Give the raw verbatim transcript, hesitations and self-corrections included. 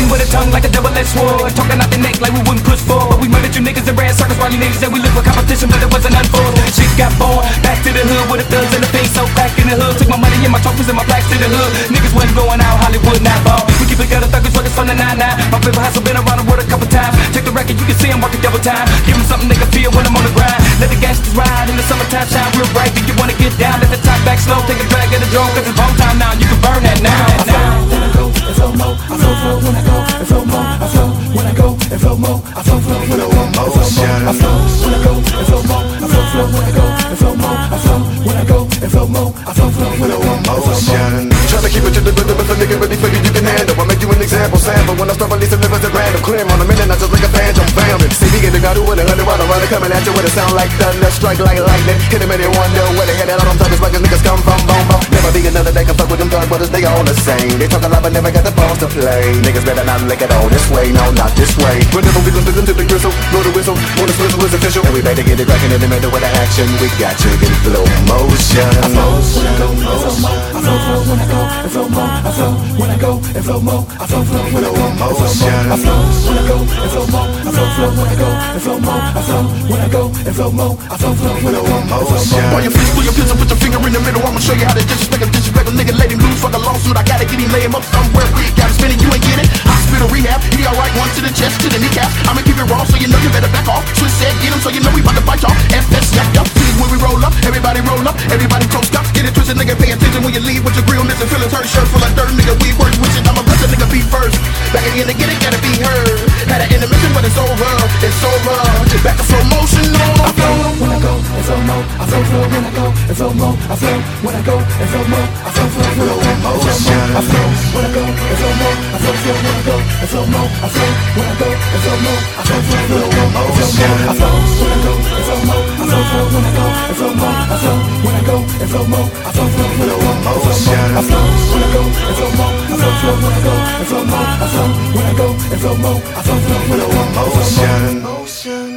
with a tongue like a double-edged sword, talking out the neck like we wouldn't push forward. We murdered you niggas in red circles while you niggas said we live for competition, but it wasn't unfold. Shit got born, back to the hood with the thugs and the face so back in the hood. Took my money and my trophies and my plaques to the hood. Niggas wasn't going out, Hollywood not ball. We keep it gutter thuggers working from the nine nine. My favorite hustle been around the world a couple times. Check the record, you can see I'm working double time. Give them something they can feel when I'm on the grind. Let the gangsters ride in the summertime, shine real bright. Do you wanna get down? Let the top back slow, take a drag at the drone, cause it's home time now. You can burn that now. I flow when I go and flow mo. I flow flow when I go and flow mo. I flow when I go and flow mo. I flow flow when I go and flow mo. I flow when I go and flow mo. I flow flow when I go and flow mo. I flow when I go and flow mo. I flow flow when I go and flow mo. Try to keep it to the rhythm, if a nigga ready for you, you can handle. I make you an example sample. When I start releasing lyrics at random, clear on a minute, not just like a phantom. Bam, see me get the guy who with a hundred water runner coming at you with a sound like thunder, strike like lightning. Hit him and they wonder where they headed. All them talking like niggas come from, boom, boom. Never be another that can fuck with them dark brothers, they all the same. They talk a lot but never got the balls to play. Niggas better not lick it all this way, no, not this way. Whenever we gon' listen to the gristle, blow the whistle, when the swizzle is official. And we better get it crackin' in the middle with the action. We got you in flow motion. I flow when I go and flow mo. I flow flow when I go and flow mo. I flow when I go and flow mo. I flow flow when I go and flow mo. I flow when I go and flow mo. I flow flow when I go and flow mo. I flow when I go and flow mo. I flow flow when I go and flow mo. While you fist, pull your pistol, put your finger in the middle. I'ma show you how to disrespect him, disrespect him, nigga. Let him loose, fuck a lawsuit. I gotta get him, lay him up somewhere. Got him spinning, you ain't get it. Hospital rehab, he alright. One to the chest, to the kneecap. I'ma keep it raw, so you know you better back off. Twist said, get him, so you know we bout to bite y'all. F S, yapped up. See when we roll up, everybody roll up, everybody toast up. Get it twisted, nigga. Pay attention when you leave with your grill missing. Feelings hurt, shirt full of dirt, nigga. We work with it. I'ma let the nigga be first. Back again to get it, gotta be heard. Had an intermission, but it's over, it's over. Back to slow motion, no. I flow when I go and flow mo. I flow flow when I go and flow mo. I flow when I go and flow mo. I flow flow when I go and flow mo. I flow when I go and flow mo. I flow flow when I go and flow mo. I flow when I go and flow mo. I flow flow when I go and flow mo. I flow when I go and flow mo. I flow flow when I go and flow mo. I flow when I go and flow mo. I flow flow when I go and flow mo. I flow when I go and flow mo. I flow flow when I go and flow mo. I flow when I go and flow mo. I flow flow when I go and flow mo. Motion.